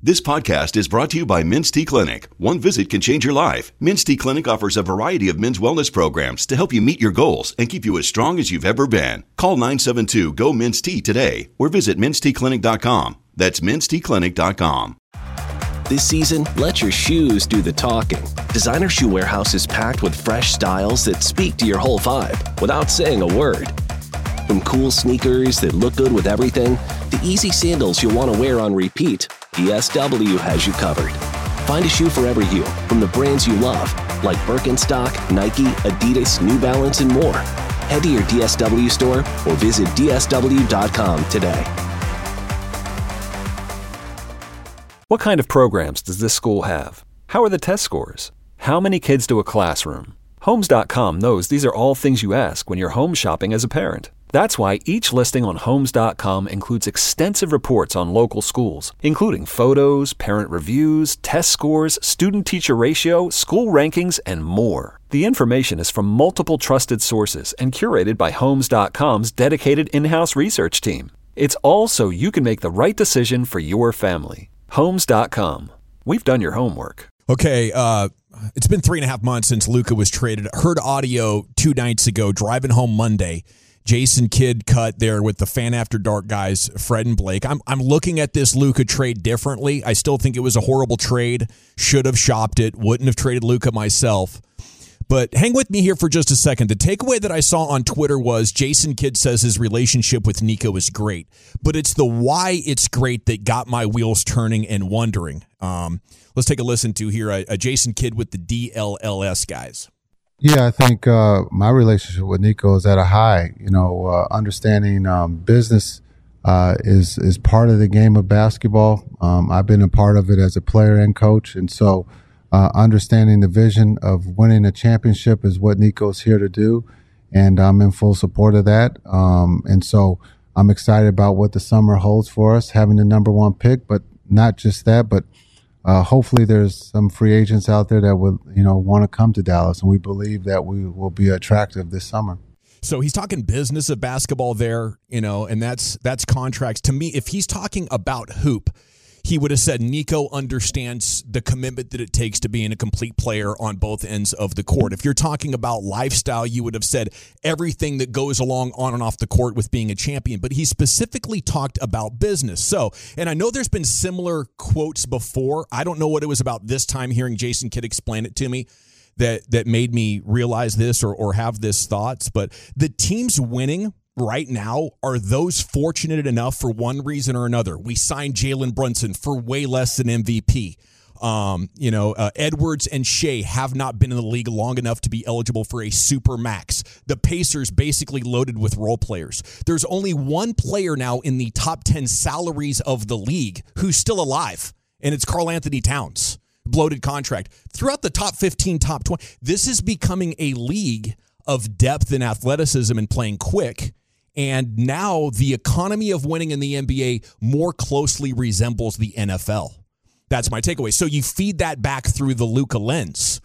This podcast is brought to you by Men's T Clinic. One visit can change your life. Men's T Clinic offers a variety of men's wellness programs to help you meet your goals and keep you as strong as you've ever been. Call 972-GO-MEN'S-T today or visit mensteclinic.com. That's mensteclinic.com. This season, let your shoes do the talking. Designer Shoe Warehouse is packed with fresh styles that speak to your whole vibe without saying a word. From cool sneakers that look good with everything, to easy sandals you'll want to wear on repeat, DSW has you covered. Find a shoe for every you from the brands you love, like Birkenstock, Nike, Adidas, New Balance, and more. Head to your DSW store or visit dsw.com today. What kind of programs does this school have? How are the test scores? How many kids do a classroom? Homes.com knows these are all things you ask when you're home shopping as a parent. That's why each listing on Homes.com includes extensive reports on local schools, including photos, parent reviews, test scores, student-teacher ratio, school rankings, and more. The information is from multiple trusted sources and curated by Homes.com's dedicated in-house research team. It's all so you can make the right decision for your family. Homes.com. We've done your homework. Okay, it's been 3.5 months since Luka was traded. Heard audio 2 nights ago, driving home Monday. Jason Kidd cut there with the Fan After Dark guys, Fred and Blake. I'm looking at this Luka trade differently. I still think it was a horrible trade. Should have shopped it. Wouldn't have traded Luka myself. But hang with me here for just a second. The takeaway that I saw on Twitter was Jason Kidd says his relationship with Nico is great. But it's the why it's great that got my wheels turning and wondering. Let's take a listen to here a Jason Kidd with the DLLS guys. Yeah, I think my relationship with Nico is at a high. Understanding business is part of the game of basketball. I've been a part of it as a player and coach, and so understanding the vision of winning a championship is what Nico's here to do, and I'm in full support of that. And so I'm excited about what the summer holds for us, having the number 1 pick, but not just that, but hopefully there's some free agents out there that would, want to come to Dallas, and we believe that we will be attractive this summer. So he's talking business of basketball there, and that's contracts. To me, if he's talking about hoop, he would have said Nico understands the commitment that it takes to being a complete player on both ends of the court. If you're talking about lifestyle, you would have said everything that goes along on and off the court with being a champion. But he specifically talked about business. So, and I know there's been similar quotes before. I don't know what it was about this time hearing Jason Kidd explain it to me that made me realize this or have this thoughts. But the teams winning right now are those fortunate enough for one reason or another. We signed Jalen Brunson for way less than MVP. Edwards and Shea have not been in the league long enough to be eligible for a super max. The Pacers basically loaded with role players. There's only one player now in the top 10 salaries of the league who's still alive, and it's Karl Anthony Towns. Bloated contract. Throughout the top 15, top 20, this is becoming a league of depth and athleticism and playing quick. And now the economy of winning in the NBA more closely resembles the NFL. That's my takeaway. So you feed that back through the Luka lens.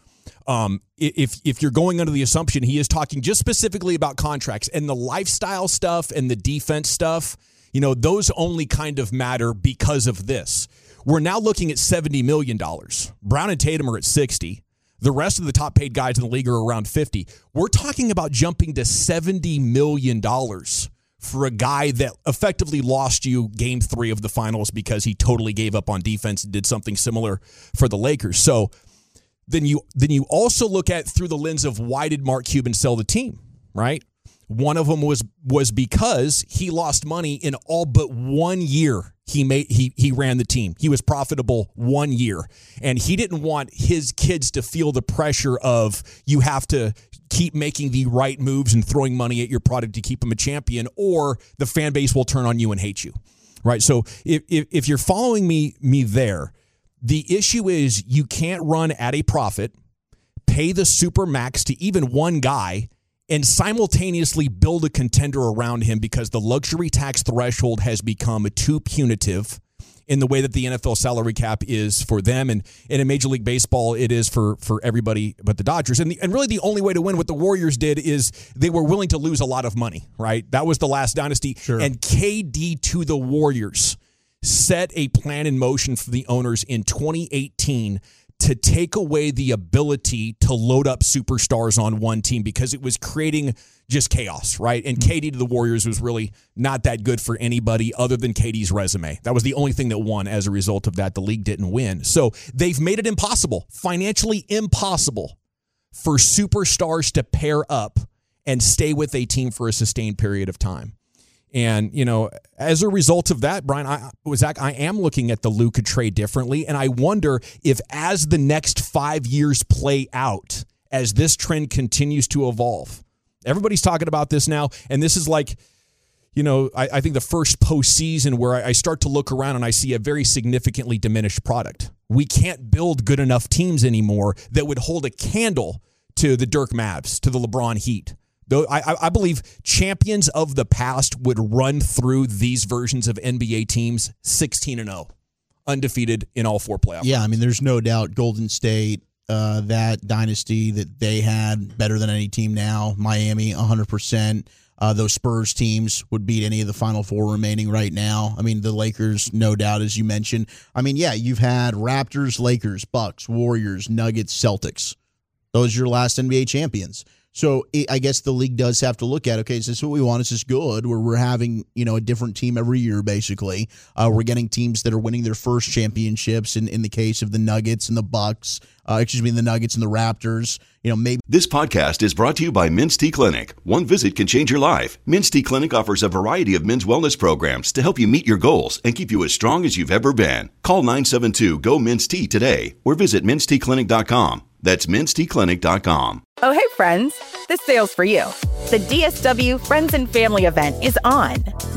If you're going under the assumption he is talking just specifically about contracts and the lifestyle stuff and the defense stuff, those only kind of matter because of this. We're now looking at $70 million. Brown and Tatum are at 60. The rest of the top paid guys in the league are around 50. We're talking about jumping to $70 million for a guy that effectively lost you game 3 of the finals because he totally gave up on defense and did something similar for the Lakers. So then you also look at through the lens of why did Mark Cuban sell the team, right? One of them was because he lost money in all but 1 year. He ran the team. He was profitable 1 year. And he didn't want his kids to feel the pressure of you have to keep making the right moves and throwing money at your product to keep him a champion, or the fan base will turn on you and hate you. Right? So if you're following me there, the issue is you can't run at a profit, pay the super max to even one guy, and simultaneously build a contender around him because the luxury tax threshold has become too punitive in the way that the NFL salary cap is for them. And in Major League Baseball, it is for everybody but the Dodgers. And really the only way to win what the Warriors did is they were willing to lose a lot of money, right? That was the last dynasty. Sure. And KD to the Warriors set a plan in motion for the owners in 2018 to take away the ability to load up superstars on one team because it was creating just chaos, right? And KD to the Warriors was really not that good for anybody other than KD's resume. That was the only thing that won as a result of that. The league didn't win. So they've made it impossible, financially impossible, for superstars to pair up and stay with a team for a sustained period of time. And, as a result of that, Brian, Zach, I am looking at the Luka trade differently, and I wonder if as the next 5 years play out, as this trend continues to evolve, everybody's talking about this now, and this is like, I think the first postseason where I start to look around and I see a very significantly diminished product. We can't build good enough teams anymore that would hold a candle to the Dirk Mavs, to the LeBron Heat. Though I believe champions of the past would run through these versions of NBA teams 16-0, undefeated in all 4 playoff Yeah, rounds. I mean, there's no doubt Golden State, that dynasty that they had, better than any team now. Miami, 100%. Those Spurs teams would beat any of the Final Four remaining right now. I mean, the Lakers, no doubt, as you mentioned. I mean, yeah, you've had Raptors, Lakers, Bucks, Warriors, Nuggets, Celtics. Those are your last NBA champions. So I guess the league does have to look at, okay, is this what we want? Is this good? Where we're having, a different team every year, basically. We're getting teams that are winning their first championships in the case of the Nuggets and the Bucks, the Nuggets and the Raptors. Maybe. This podcast is brought to you by Minstead Clinic. One visit can change your life. Minstead Clinic offers a variety of men's wellness programs to help you meet your goals and keep you as strong as you've ever been. Call 972-GO-MINSTEA today or visit minsteadclinic.com. That's minsteadclinic.com. Oh, hey, friends. This sale's for you. The DSW Friends and Family event is on.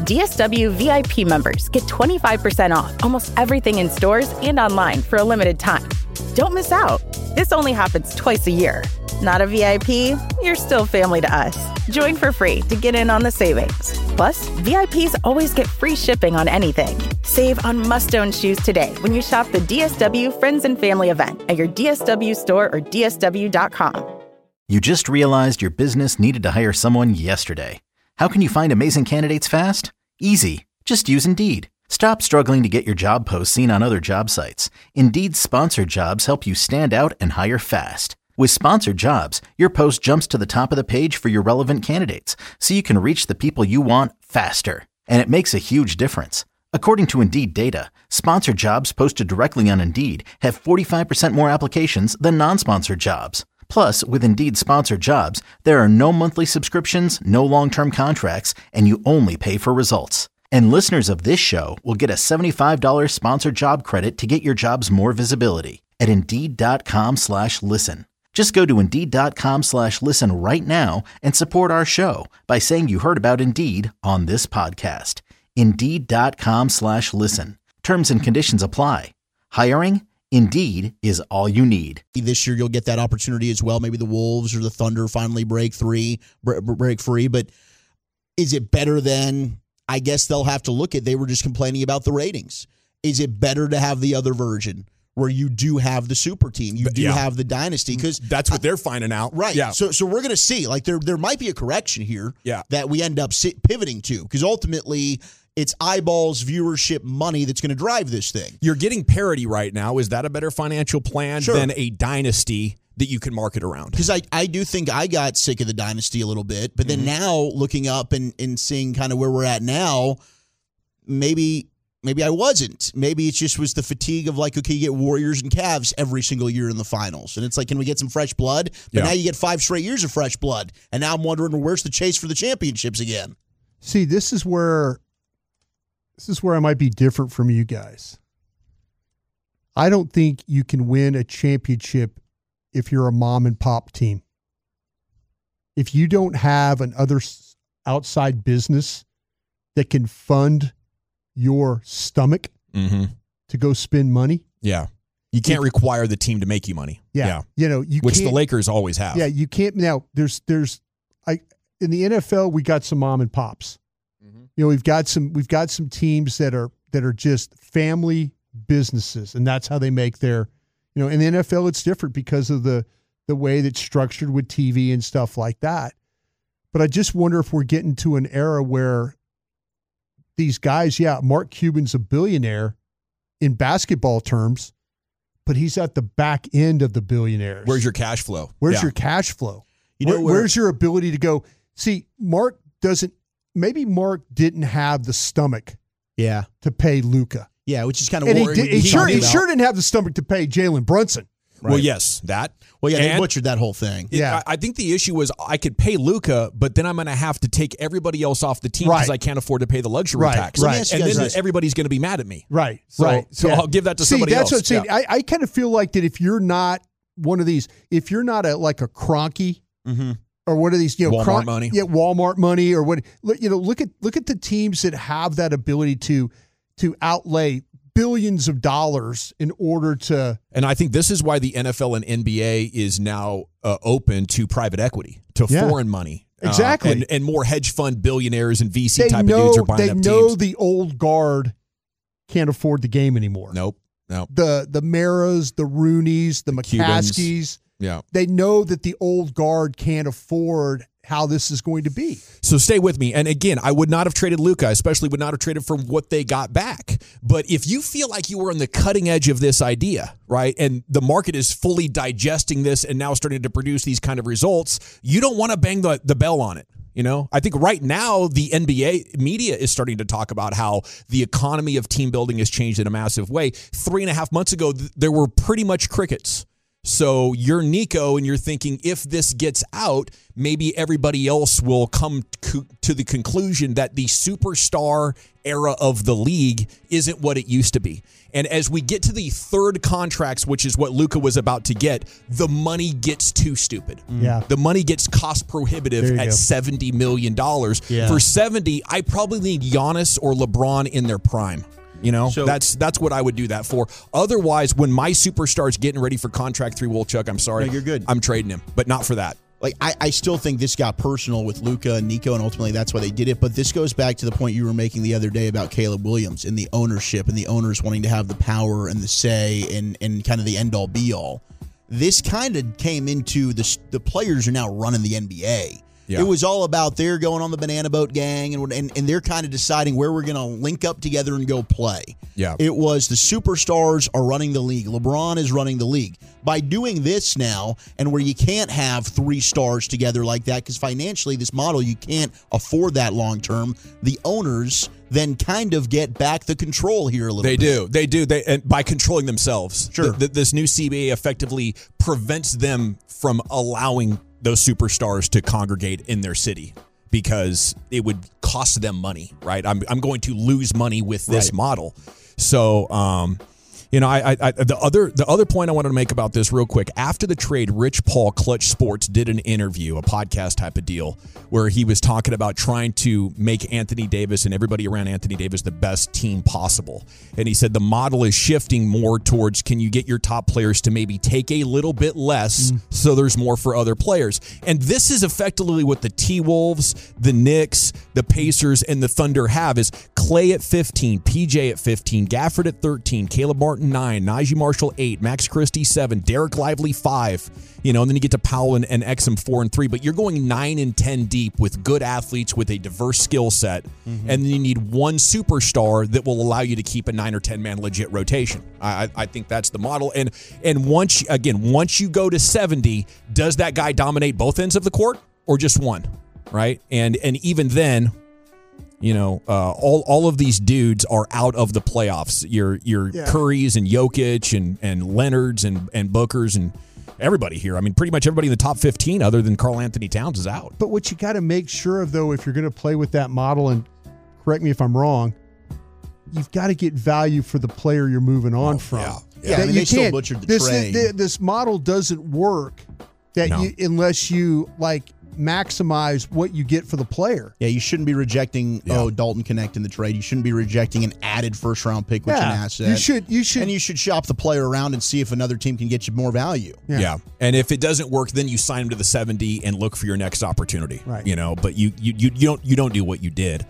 DSW VIP members get 25% off almost everything in stores and online for a limited time. Don't miss out. This only happens twice a year. Not a VIP? You're still family to us. Join for free to get in on the savings. Plus, VIPs always get free shipping on anything. Save on must-own shoes today when you shop the DSW Friends and Family event at your DSW store or DSW.com. You just realized your business needed to hire someone yesterday. How can you find amazing candidates fast? Easy. Just use Indeed. Stop struggling to get your job posts seen on other job sites. Indeed's sponsored jobs help you stand out and hire fast. With sponsored jobs, your post jumps to the top of the page for your relevant candidates, so you can reach the people you want faster. And it makes a huge difference. According to Indeed data, sponsored jobs posted directly on Indeed have 45% more applications than non-sponsored jobs. Plus, with Indeed sponsored jobs, there are no monthly subscriptions, no long-term contracts, and you only pay for results. And listeners of this show will get a $75 sponsored job credit to get your jobs more visibility at Indeed.com/listen. Just go to Indeed.com/listen right now and support our show by saying you heard about Indeed on this podcast. Indeed.com/listen. Terms and conditions apply. Hiring? Indeed is all you need. This year you'll get that opportunity as well. Maybe the Wolves or the Thunder finally break free. But is it better than, I guess they'll have to look at, they were just complaining about the ratings. Is it better to have the other version where you do have the super team, you do have the dynasty? Because that's what they're finding out. Right. Yeah. So we're going to see, like there might be a correction here that we end up pivoting to, because ultimately it's eyeballs, viewership, money that's going to drive this thing. You're getting parity right now. Is that a better financial plan than a dynasty that you can market around? Because I do think I got sick of the dynasty a little bit, but then now looking up and seeing kind of where we're at now, maybe I wasn't. Maybe it just was the fatigue of like, okay, you get Warriors and Cavs every single year in the finals. And it's like, can we get some fresh blood? But now you get 5 straight years of fresh blood. And now I'm wondering, where's the chase for the championships again? See, this is where I might be different from you guys. I don't think you can win a championship if you're a mom and pop team. If you don't have an other outside business that can fund your stomach to go spend money. Yeah. You can't require the team to make you money. Yeah. Which the Lakers always have. Yeah, you can't. Now, in the NFL, we got some mom and pops. We've got some teams that are just family businesses, and that's how they make their, in the NFL it's different because of the way that's structured with TV and stuff like that. But I just wonder if we're getting to an era where these guys, Mark Cuban's a billionaire in basketball terms, but he's at the back end of the billionaires. Where's your cash flow? Where's your cash flow? Where's your ability to go? See, Mark didn't have the stomach to pay Luka. Yeah, which is kind of and worrying. he sure didn't have the stomach to pay Jalen Brunson. Right. Well, yes, that. Well, yeah, they butchered that whole thing. I think the issue was I could pay Luka, but then I'm going to have to take everybody else off the team because I can't afford to pay the luxury tax. Right. And then everybody's going to be mad at me. Right. So I'll give that to somebody else. That's what I'm saying. I kind of feel like that if you're not one of these, if you're not like a Kroenke or one of these, Walmart money. Yeah, Walmart money or what, look at the teams that have that ability to outlay billions of dollars in order to. And I think this is why the NFL and NBA is now open to private equity, to foreign money. Exactly. And more hedge fund billionaires and VC type of dudes are buying up teams. They know the old guard can't afford the game anymore. Nope. The Maras, the Rooneys, the McCaskies. Yeah. They know that the old guard can't afford how this is going to be. So stay with me. And again, I would not have traded Luka, especially would not have traded for what they got back. But if you feel like you were on the cutting edge of this idea, right, and the market is fully digesting this and now starting to produce these kind of results, you don't want to bang the bell on it. I think right now the NBA media is starting to talk about how the economy of team building has changed in a massive way. 3.5 months ago, there were pretty much crickets. So you're Nico and you're thinking if this gets out, maybe everybody else will come to the conclusion that the superstar era of the league isn't what it used to be. And as we get to the third contracts, which is what Luka was about to get, the money gets too stupid. Yeah. The money gets cost prohibitive at $70 million. Yeah. For 70, I probably need Giannis or LeBron in their prime. So that's what I would do that for. Otherwise, when my superstar's getting ready for contract 3, Wolchuk, I'm sorry. No, you're good. I'm trading him, but not for that. Like I still think this got personal with Luka and Nico, and ultimately that's why they did it. But this goes back to the point you were making the other day about Caleb Williams and the ownership and the owners wanting to have the power and the say and kind of the end-all, be-all. This kind of came into the players are now running the NBA. Yeah. It was all about they're going on the Banana Boat Gang and they're kind of deciding where we're going to link up together and go play. Yeah. It was the superstars are running the league. LeBron is running the league. By doing this now, and where you can't have 3 stars together like that, because financially this model, you can't afford that long term, the owners then kind of get back the control here a little bit. They do. And by controlling themselves. Sure. This new CBA effectively prevents them from allowing those superstars to congregate in their city because it would cost them money, right? I'm going to lose money with this model. So, the other point I wanted to make about this real quick, after the trade, Rich Paul, Clutch Sports, did an interview, a podcast type of deal, where he was talking about trying to make Anthony Davis and everybody around Anthony Davis the best team possible. And he said the model is shifting more towards, can you get your top players to maybe take a little bit less so there's more for other players? And this is effectively what the T-Wolves, the Knicks, the Pacers, and the Thunder have is Clay at 15, PJ at 15, Gafford at 13, Caleb Martin 9, Najee Marshall 8, Max Christie 7, Derek Lively 5, and then you get to Powell and Exum 4 and 3, but you're going 9 and 10 deep with good athletes with a diverse skill set, and then you need one superstar that will allow you to keep a 9 or 10 man legit rotation. I think that's the model, and once you go to 70, does that guy dominate both ends of the court or just one, right? And even then, all of these dudes are out of the playoffs. Your Currys and Jokic and Leonards and Bookers and everybody here. I mean, pretty much everybody in the top 15 other than Karl Anthony Towns is out. But what you got to make sure of, though, if you're going to play with that model, and correct me if I'm wrong, you've got to get value for the player you're moving on from. Yeah. I mean, they still butchered the trade. This model doesn't work unless you maximize what you get for the player. Yeah, you shouldn't be rejecting Dalton Connect in the trade. You shouldn't be rejecting an added first round pick, which is an asset. You should, and you should shop the player around and see if another team can get you more value. Yeah. And if it doesn't work, then you sign him to the 70 and look for your next opportunity. Right. But you don't do what you did.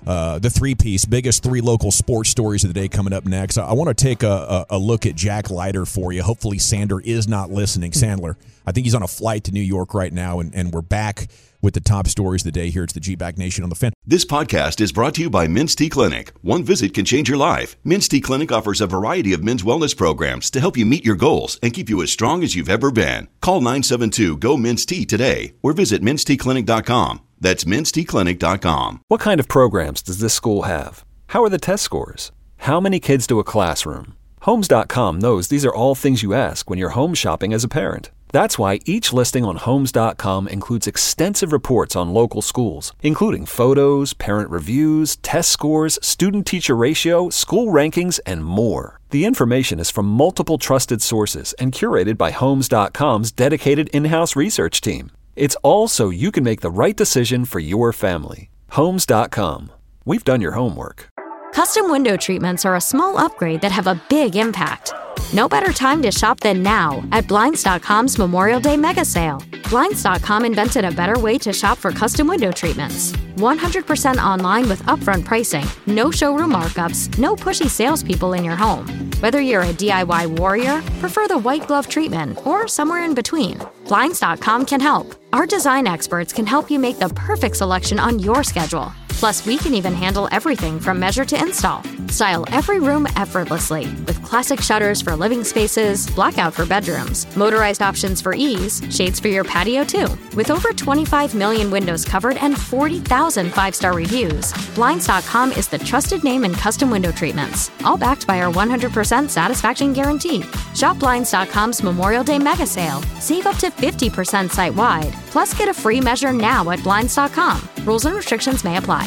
the three-piece, biggest three local sports stories of the day coming up next. I want to take a look at Jack Leiter for you. Hopefully Sander is not listening. Sandler, I think he's on a flight to New York right now, and we're back with the top stories of the day here. It's the G-Bag Nation on the Fan. This podcast is brought to you by Men's T Clinic. One visit can change your life. Men's T Clinic offers a variety of men's wellness programs to help you meet your goals and keep you as strong as you've ever been. Call 972-GO-MEN'S-T today or visit menstclinic.com. That's menstclinic.com. What kind of programs does this school have? How are the test scores? How many kids do a classroom? Homes.com knows these are all things you ask when you're home shopping as a parent. That's why each listing on Homes.com includes extensive reports on local schools, including photos, parent reviews, test scores, student-teacher ratio, school rankings, and more. The information is from multiple trusted sources and curated by Homes.com's dedicated in-house research team. It's all so you can make the right decision for your family. Homes.com. We've done your homework. Custom window treatments are a small upgrade that have a big impact. No better time to shop than now at Blinds.com's Memorial Day Mega Sale. Blinds.com invented a better way to shop for custom window treatments. 100% online with upfront pricing, no showroom markups, no pushy salespeople in your home. Whether you're a DIY warrior, prefer the white glove treatment, or somewhere in between, Blinds.com can help. Our design experts can help you make the perfect selection on your schedule. Plus, we can even handle everything from measure to install. Style every room effortlessly with classic shutters for living spaces, blackout for bedrooms, motorized options for ease, shades for your patio too. With over 25 million windows covered and 40,000 five-star reviews, Blinds.com is the trusted name in custom window treatments, all backed by our 100% satisfaction guarantee. Shop Blinds.com's Memorial Day Mega Sale. Save up to 50% site-wide. Plus, get a free measure now at Blinds.com. Rules and restrictions may apply.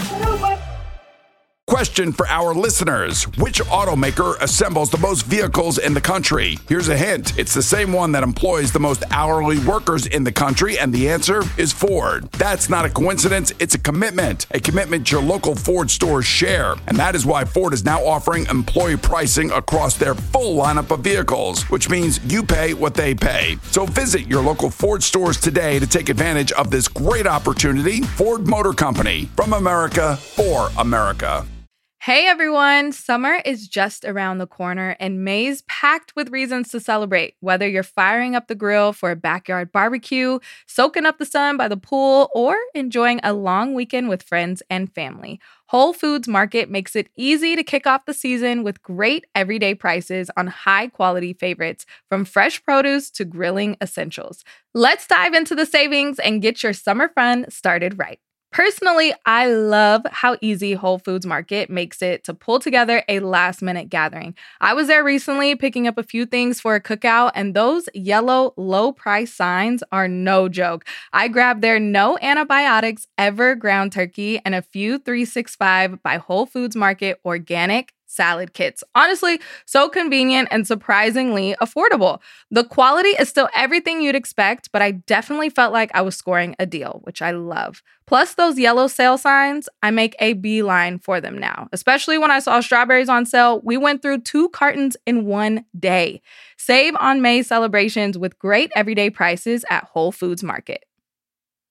Question for our listeners. Which automaker assembles the most vehicles in the country? Here's a hint. It's the same one that employs the most hourly workers in the country, and the answer is Ford. That's not a coincidence. It's a commitment your local Ford stores share. And that is why Ford is now offering employee pricing across their full lineup of vehicles, which means you pay what they pay. So visit your local Ford stores today to take advantage of this great opportunity. Ford Motor Company, from America for America. Hey everyone, summer is just around the corner and May's packed with reasons to celebrate. Whether you're firing up the grill for a backyard barbecue, soaking up the sun by the pool, or enjoying a long weekend with friends and family, Whole Foods Market makes it easy to kick off the season with great everyday prices on high-quality favorites, from fresh produce to grilling essentials. Let's dive into the savings and get your summer fun started right. Personally, I love how easy Whole Foods Market makes it to pull together a last-minute gathering. I was there recently picking up a few things for a cookout, and those yellow low-price signs are no joke. I grabbed their no antibiotics ever ground turkey and a few 365 by Whole Foods Market organic salad kits. Honestly, so convenient and surprisingly affordable. The quality is still everything you'd expect, but I definitely felt like I was scoring a deal, which I love. Plus, those yellow sale signs, I make a beeline for them now. Especially when I saw strawberries on sale, we went through 2 cartons in one day. Save on May celebrations with great everyday prices at Whole Foods Market.